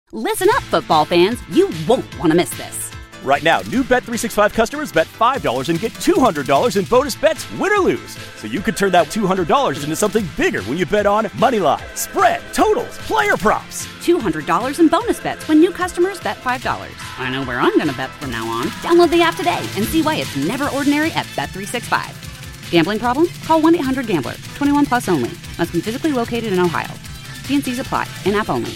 Listen up, football fans. You won't want to miss this. Right now, new Bet365 customers bet $5 and get $200 in bonus bets, win or lose. So you could turn that $200 into something bigger when you bet on moneyline, spread, totals, player props. $200 in bonus bets when new customers bet $5. I know where I'm going to bet from now on. Download the app today and see why it's never ordinary at Bet365. Gambling problem? Call 1-800-GAMBLER. 21 plus only. Must be physically located in Ohio. T&Cs apply. In-app only.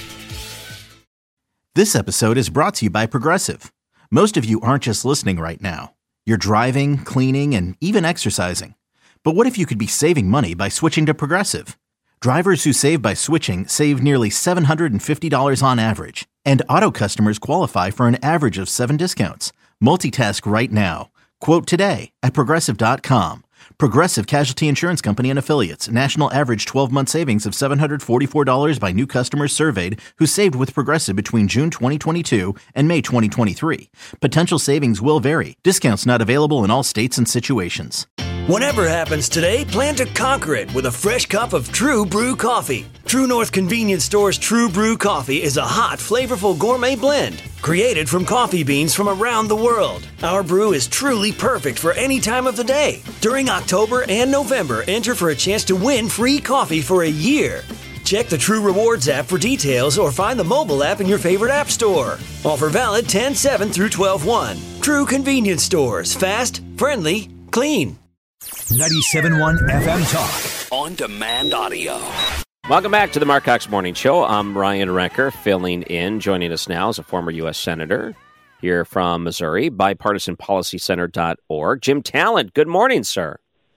This episode is brought to you by Progressive. Most of you aren't just listening right now. You're driving, cleaning, and even exercising. But what if you could be saving money by switching to Progressive? Drivers who save by switching save nearly $750 on average. And auto customers qualify for an average of 7 discounts. Multitask right now. Quote today at Progressive.com. Progressive Casualty Insurance Company and Affiliates. National average 12-month savings of $744 by new customers surveyed who saved with Progressive between June 2022 and May 2023. Potential savings will vary. Discounts not available in all states and situations. Whatever happens today, plan to conquer it with a fresh cup of True Brew coffee. True North Convenience Store's True Brew coffee is a hot, flavorful gourmet blend created from coffee beans from around the world. Our brew is truly perfect for any time of the day. During October and November, enter for a chance to win free coffee for a year. Check the True Rewards app for details or find the mobile app in your favorite app store. Offer valid 10/7 through 12/1. True Convenience Stores. Fast, friendly, clean. 97.1 FM Talk. On demand audio. Welcome back to the Mark Cox Morning Show. I'm Ryan Recker, filling in. Joining us now is a former U.S. Senator here from Missouri, bipartisanpolicycenter.org. Jim Talent, good morning, sir.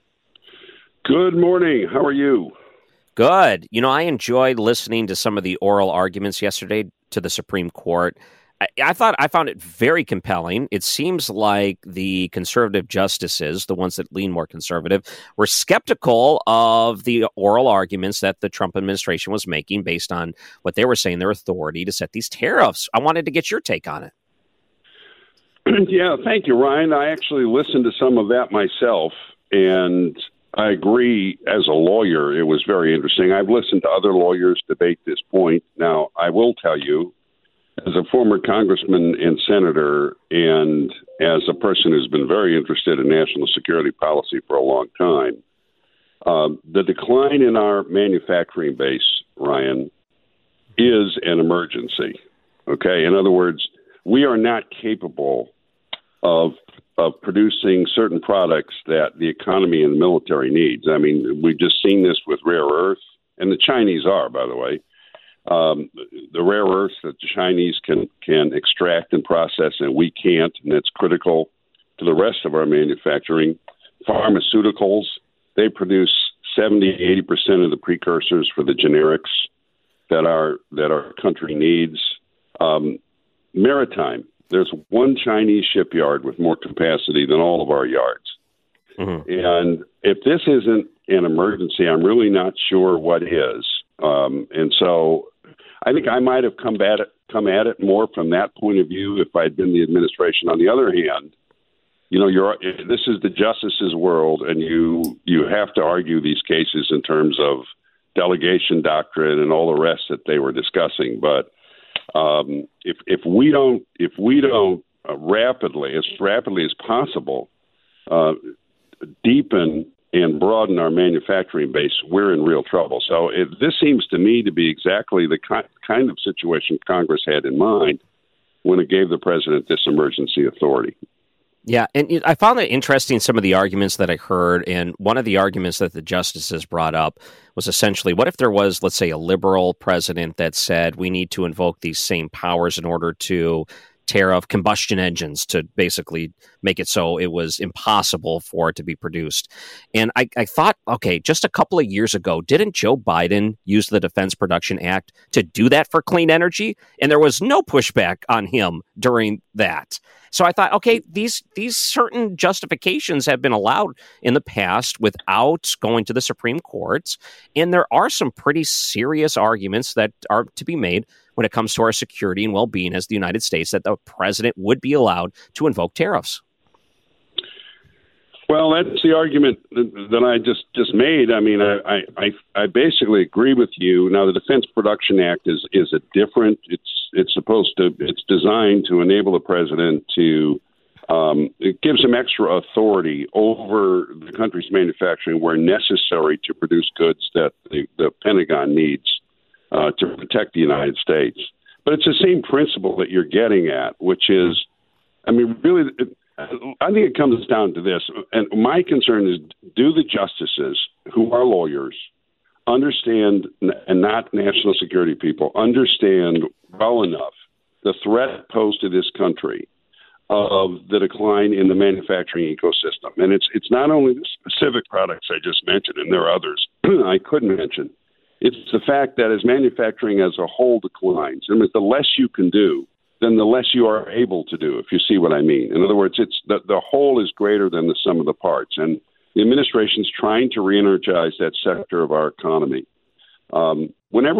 Good morning. How are you? Good. You know, I enjoyed listening to some of the oral arguments yesterday to the Supreme Court. I found it very compelling. It seems like the conservative justices, the ones that lean more conservative, were skeptical of the oral arguments that the Trump administration was making based on what they were saying their authority to set these tariffs. I wanted to get your take on it. Yeah, thank you, Ryan. I actually listened to some of that myself, and I agree as a lawyer, it was very interesting. I've listened to other lawyers debate this point. Now, I will tell you, as a former congressman and senator, and as a person who's been very interested in national security policy for a long time, the decline in our manufacturing base, Ryan, is an emergency. Okay? In other words, we are not capable of producing certain products that the economy and the military needs. I mean, we've just seen this with rare earth, and the Chinese are, by the way. The rare earths that the Chinese can extract and process and we can't, and that's critical to the rest of our manufacturing. Pharmaceuticals, they produce 70-80% of the precursors for the generics that our country needs. Maritime, there's one Chinese shipyard with more capacity than all of our yards. Mm-hmm. And if this isn't an emergency, I'm really not sure what is. And so I think I might have come at it more from that point of view if I'd been the administration. On the other hand, you know, this is the justices' world, and you have to argue these cases in terms of delegation doctrine and all the rest that they were discussing. But if we don't rapidly as possible deepen and broaden our manufacturing base, we're in real trouble. So this seems to me to be exactly the kind of situation Congress had in mind when it gave the president this emergency authority. Yeah, and I found it interesting, some of the arguments that I heard, and one of the arguments that the justices brought up was essentially, what if there was, let's say, a liberal president that said we need to invoke these same powers in order to tariff combustion engines to basically make it so it was impossible for it to be produced. And I thought, okay, just a couple of years ago, didn't Joe Biden use the Defense Production Act to do that for clean energy? And there was no pushback on him during that. So I thought, okay, these certain justifications have been allowed in the past without going to the Supreme Court. And there are some pretty serious arguments that are to be made when it comes to our security and well-being as the United States, that the president would be allowed to invoke tariffs. Well, that's the argument that I just made. I mean, I basically agree with you. Now, the Defense Production Act is a different. It's designed to enable the president to. It gives him extra authority over the country's manufacturing where necessary to produce goods that the Pentagon needs to protect the United States. But it's the same principle that you're getting at, which is, I mean, really, I think it comes down to this. And my concern is, do the justices, who are lawyers, understand, and not national security people, understand well enough the threat posed to this country of the decline in the manufacturing ecosystem? And it's not only the specific products I just mentioned, and there are others I couldn't mention. It's the fact that as manufacturing as a whole declines, and the less you can do, then the less you are able to do, if you see what I mean. In other words, it's the whole is greater than the sum of the parts. And the administration's trying to re-energize that sector of our economy. Whenever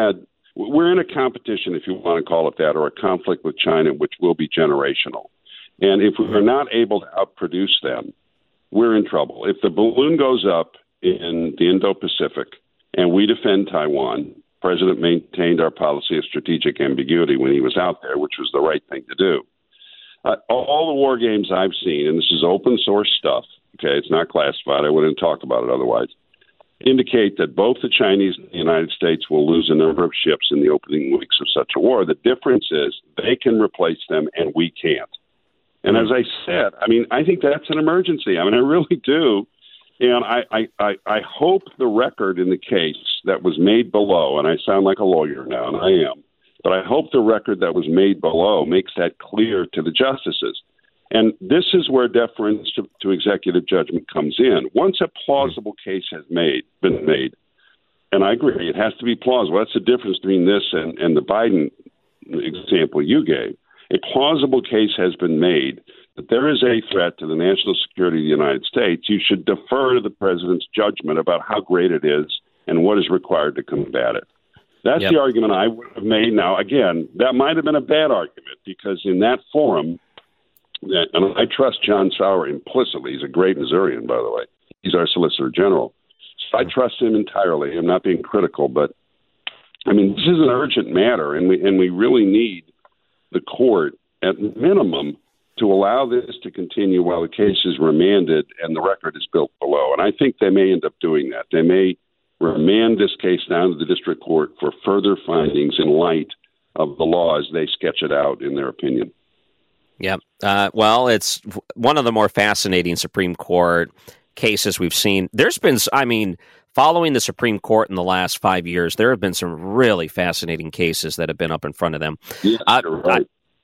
we're in a competition, if you want to call it that, or a conflict with China, which will be generational. And if we're not able to outproduce them, we're in trouble. If the balloon goes up in the Indo-Pacific and we defend Taiwan, the president maintained our policy of strategic ambiguity when he was out there, which was the right thing to do. All the war games I've seen, and this is open source stuff, okay, it's not classified, I wouldn't talk about it otherwise, indicate that both the Chinese and the United States will lose a number of ships in the opening weeks of such a war. The difference is they can replace them and we can't. And as I said, I mean, I think that's an emergency. I mean, I really do. And I hope the record in the case that was made below, and I sound like a lawyer now, and I am, but I hope the record that was made below makes that clear to the justices. And this is where deference to executive judgment comes in. Once a plausible case has been made, and I agree, it has to be plausible. That's the difference between this and the Biden example you gave. A plausible case has been made that there is a threat to the national security of the United States. You should defer to the president's judgment about how great it is and what is required to combat it. That's the argument I would have made. Now, again, that might have been a bad argument because in that forum, and I trust John Sauer implicitly. He's a great Missourian, by the way. He's our Solicitor General. So I trust him entirely. I'm not being critical, but, I mean, this is an urgent matter, and we really need the court, at minimum, to allow this to continue while the case is remanded and the record is built below. And I think they may end up doing that. They may remand this case down to the district court for further findings in light of the law as they sketch it out in their opinion. Yeah. Well, it's one of the more fascinating Supreme Court cases we've seen. There's been, I mean, following the Supreme Court in the last 5 years, there have been some really fascinating cases that have been up in front of them. Yes, you're right.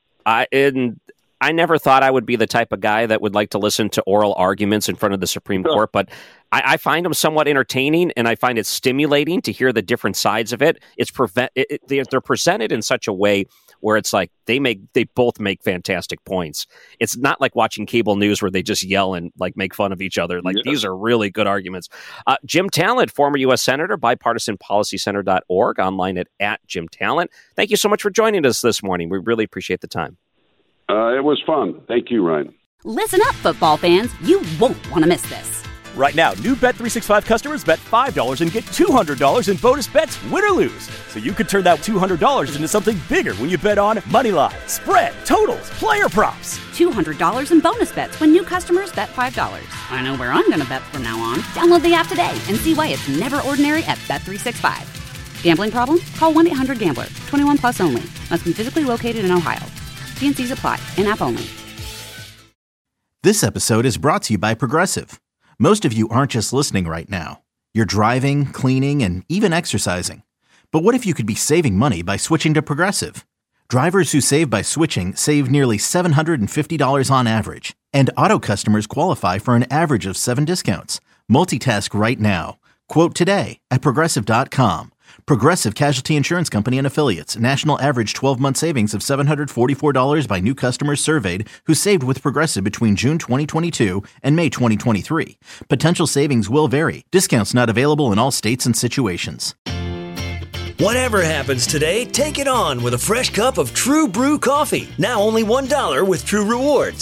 I never thought I would be the type of guy that would like to listen to oral arguments in front of the Supreme Court, but I find them somewhat entertaining, and I find it stimulating to hear the different sides of it. They're presented in such a way where it's like they both make fantastic points. It's not like watching cable news where they just yell and like make fun of each other. Like these are really good arguments. Jim Talent, former U.S. Senator, bipartisanpolicycenter.org, online at Jim Talent. Thank you so much for joining us this morning. We really appreciate the time. It was fun. Thank you, Ryan. Listen up, football fans. You won't want to miss this. Right now, new Bet365 customers bet $5 and get $200 in bonus bets, win or lose. So you could turn that $200 into something bigger when you bet on Moneyline, spread, totals, player props. $200 in bonus bets when new customers bet $5. I know where I'm going to bet from now on. Download the app today and see why it's never ordinary at Bet365. Gambling problem? Call 1-800-GAMBLER. 21 plus only. Must be physically located in Ohio. T&Cs apply. In-app only. This episode is brought to you by Progressive. Most of you aren't just listening right now. You're driving, cleaning, and even exercising. But what if you could be saving money by switching to Progressive? Drivers who save by switching save nearly $750 on average. And auto customers qualify for an average of 7 discounts. Multitask right now. Quote today at Progressive.com. Progressive Casualty Insurance Company and Affiliates. National average 12-month savings of $744 by new customers surveyed who saved with Progressive between June 2022 and May 2023. Potential savings will vary. Discounts not available in all states and situations. Whatever happens today, take it on with a fresh cup of True Brew coffee. Now only $1 with True Rewards.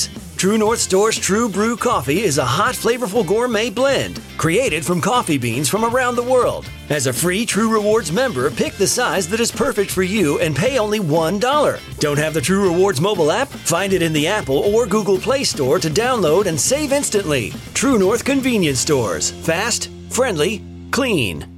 True North Store's True Brew Coffee is a hot, flavorful gourmet blend created from coffee beans from around the world. As a free True Rewards member, pick the size that is perfect for you and pay only $1. Don't have the True Rewards mobile app? Find it in the Apple or Google Play Store to download and save instantly. True North Convenience Stores. Fast, friendly, clean.